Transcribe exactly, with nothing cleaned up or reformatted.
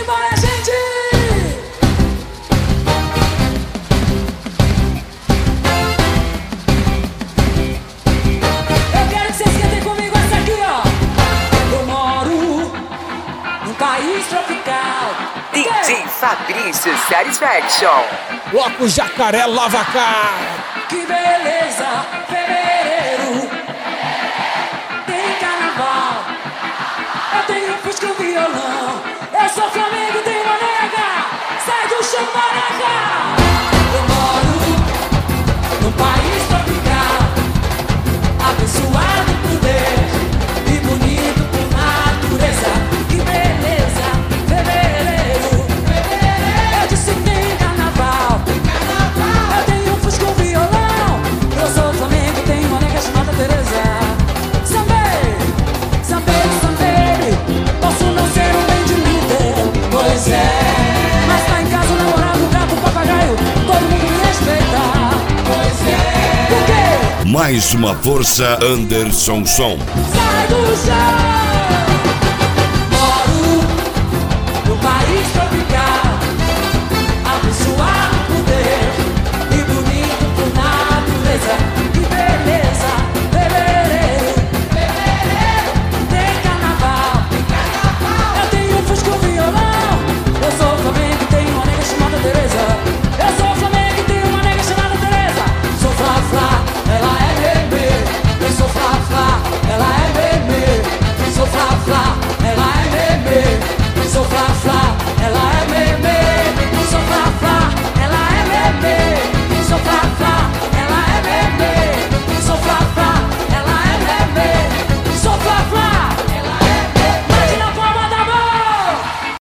Simbora, gente! Eu quero que vocês cantem comigo essa aqui, ó. Eu moro num país tropical. D J Fabrício Satisfaction. Bloco Jacaré Lavacar. Que beleza, fevereiro. Tem carnaval. Eu tenho fusca e violão. Eu sou Flamengo, tenho uma nega. Sai do chão, maraca. Eu moro num país tropical, abençoado por Deus e bonito por natureza. Que beleza, fevereiro. Eu disse que tem carnaval. Eu tenho fusca e violão. Eu sou Flamengo, tenho uma nega chamada Teresa. Sambei, sambei, sambei. Posso não ser um bem de líder, pois é, mas tá em casa o namorado, o gato, o papagaio, todo mundo me respeita, pois é. Por quê? Mais uma força Anderson Som. Sai do chão.